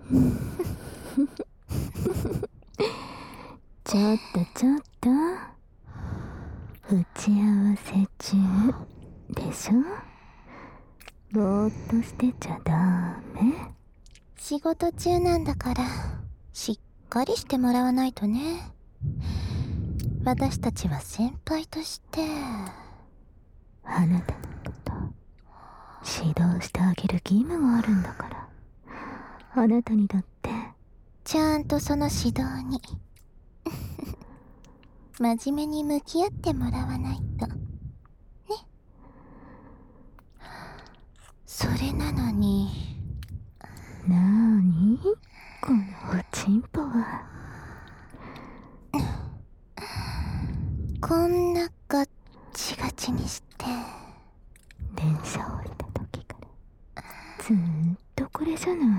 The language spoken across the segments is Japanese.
ちょっと打ち合わせ中でしょ。ぼーっとしてちゃダメ。 仕事中なんだからしっかりしてもらわないとね。私たちは先輩としてあなたのこと指導してあげる義務があるんだから。あなたにだってちゃんとその指導に真面目に向き合ってもらわないとね。それなのに。 なーにこのおちんぽは。 こんなガッチガチにして。 電車降りた時からずーっとこれじゃない。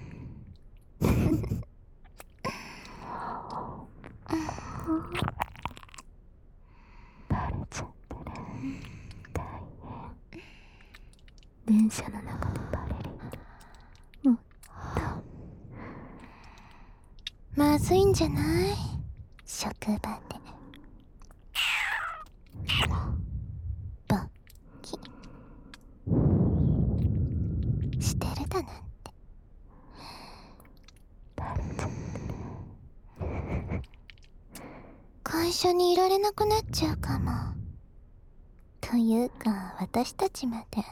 バレちゃったら大変。電車の中でバレるよりもっとまずいんじゃない？職場でバッキしてるだなんて。 バレちゃったら会社にいられなくなっちゃうかも。というか私たちまで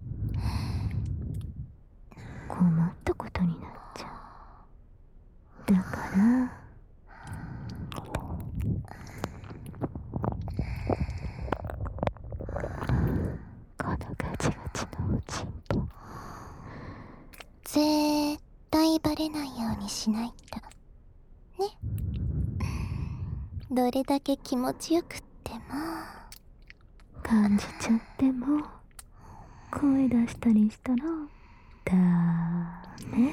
困ったことになっちゃう。だからこのガチガチのおちんぽ絶対バレないようにしないとね。どれだけ気持ちよくっても感じちゃっても声出したりしたらダメ。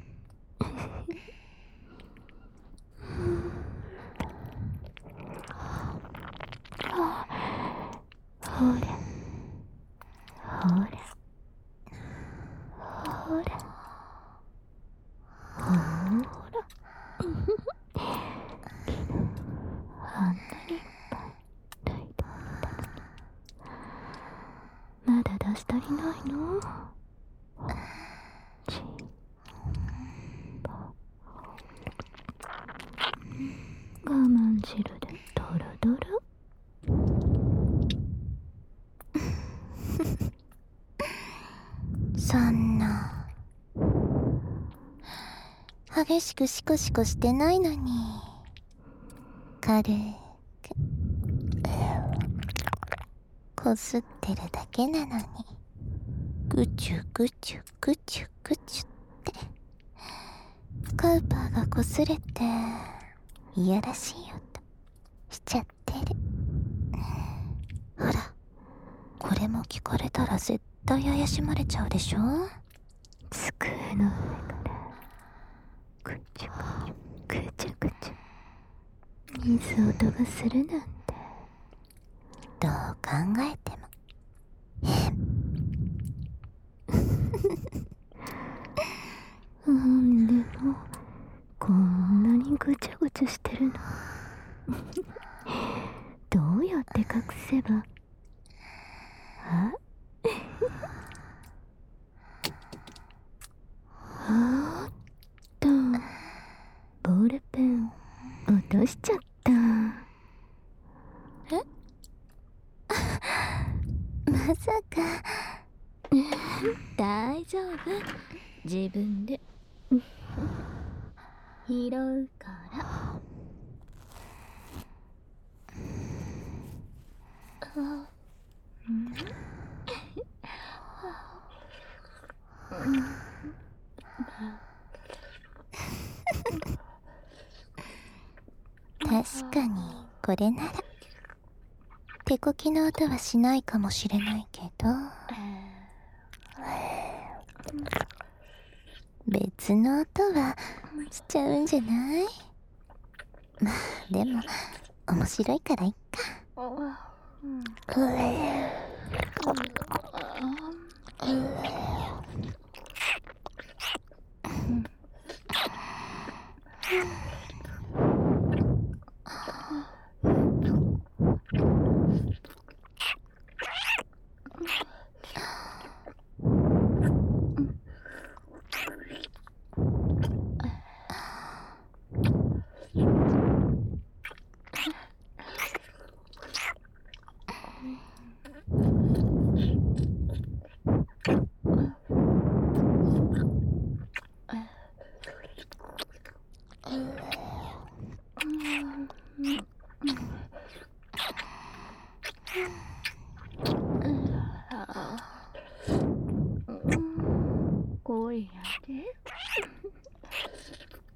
ほらほらほらほらあんなにいっぱい抱いてあげたのにまだ出し足りないの？ちんぽ我慢汁でドロドロ。 そんな激しくシコシコしてないのに軽くこすってるだけなのにぐちゅぐちゅぐちゅぐちゅってカウパーがこすれていやらしい音しちゃってる。ほらこれも聞かれたら絶対怪しまれちゃうでしょ。 机の上からぐちゅぐちゅぐちゅぐちゅ水音がするなんてどう考えても変。 でもこんなにぐちゃぐちゃしてるのどうやって隠せば。ああっとボールペン落としちゃった。 えまさか。 大丈夫、自分で拾うから。 確かにこれなら手こきの音はしないかもしれないけど別の音はしちゃうんじゃない？まあでも面白いからいっか。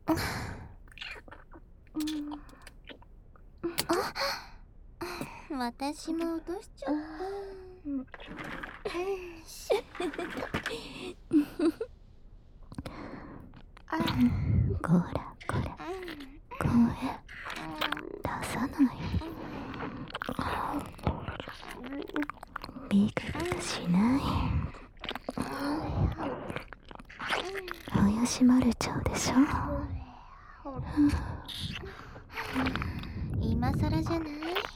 私も落としちゃった。 こらこら、声出さない。ビクビクしない。怪しまれちゃうでしょ。 今さらじゃない？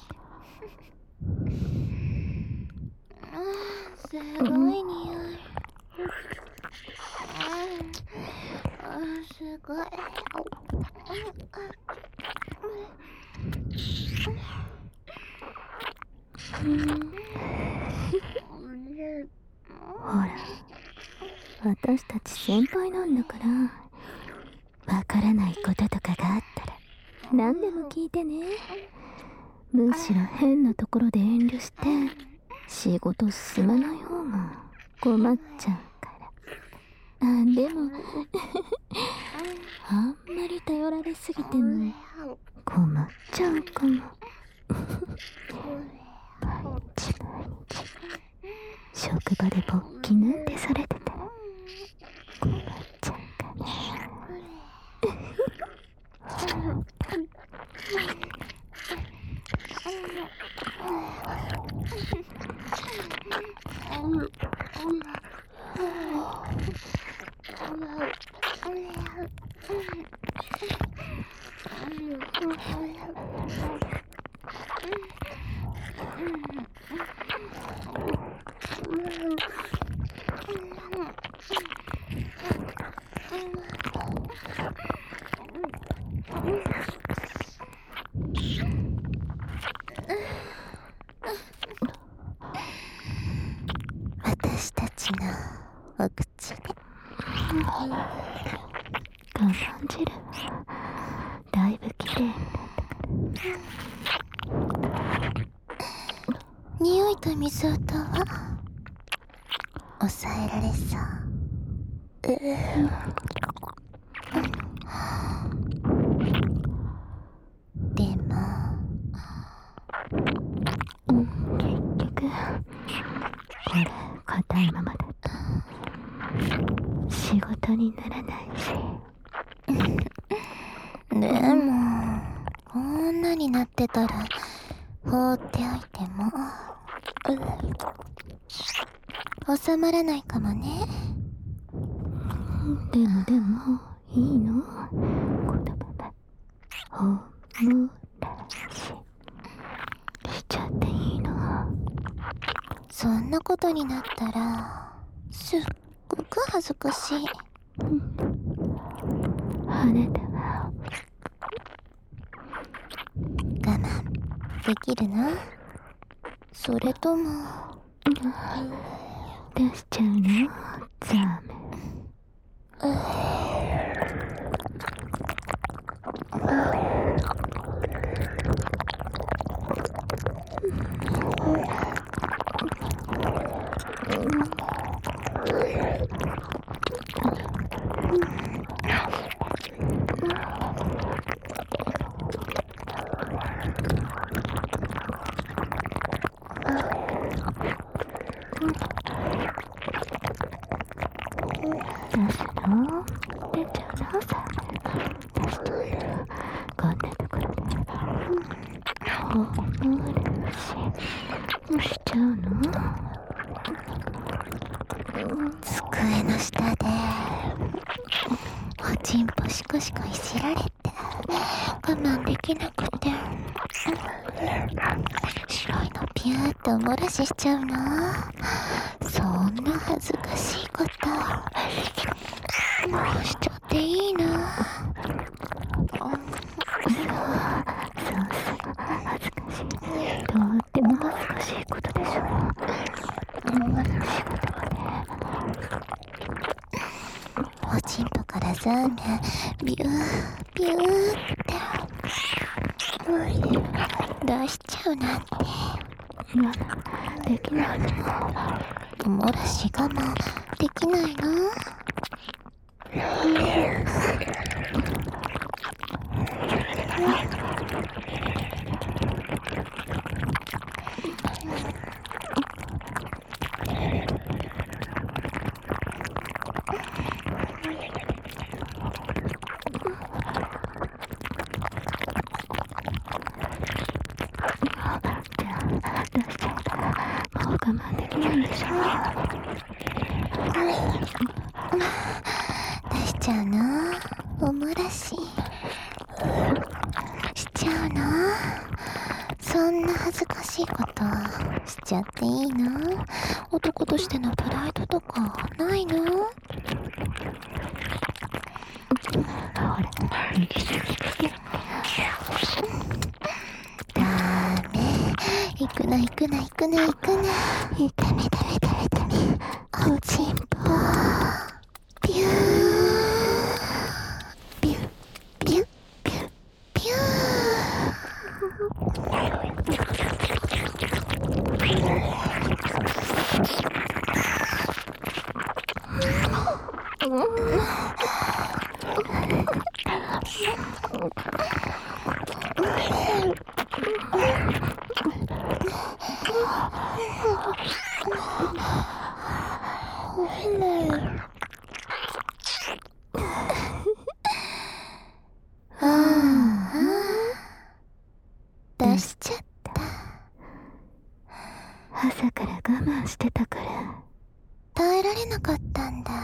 すごい匂い。すごい。 ほら、私たち先輩なんだから、わからないこととかがあったら何でも聞いてね。むしろ変なところで遠慮して仕事進まない方が困っちゃうから。でもあんまり頼られすぎても困っちゃうかも。毎日職場で勃起なんてされてたら困っちゃうかね。私たちのお口で我慢汁だいぶきれいになったから。 匂いと水音は抑えられそう。でも結局これ硬いままだと仕事にならないし。 でもこんなになってたら放っておいても収まらないかもね。 でもいいの？このままおもらしちゃっていいの？ そんなことになったらすっごく恥ずかしい。 あなたは我慢できるの？それとも出しちゃうの？ザーメン。出すの？出ちゃうの？さ出しちゃうよ。こんなところでおもらししちゃうの？ 机の下でおちんぽシコシコいじられて我慢できなくて白いのピューっとおもらししちゃうの？そんな恥ずかしいことしちゃっていいの？ そう恥ずかしい。とっても恥ずかしいことでしょ。仕事はね。 おちんぽからザーメンビュービューって出しちゃうなんてできないの？ おもらし我慢できないの？ 出しちゃうの？おもらししちゃうの？そんな恥ずかしいことしちゃっていいの？男としてのプライドとかないの？ダメ。行くな行くな行くな行くな。ダメダメダメダメ。おちんぽピューピューピューピューピュ出しちゃった。 朝から我慢してたから耐えられなかったんだ。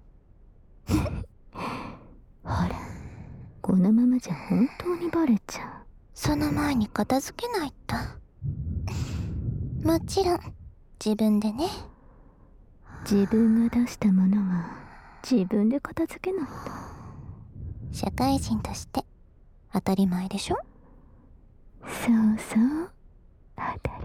ほら、このままじゃ本当にバレちゃう。 その前に片付けないと。もちろん自分でね。 自分が出したものは自分で片付けないと。 社会人として当たり前でしょ？ そうそう、当た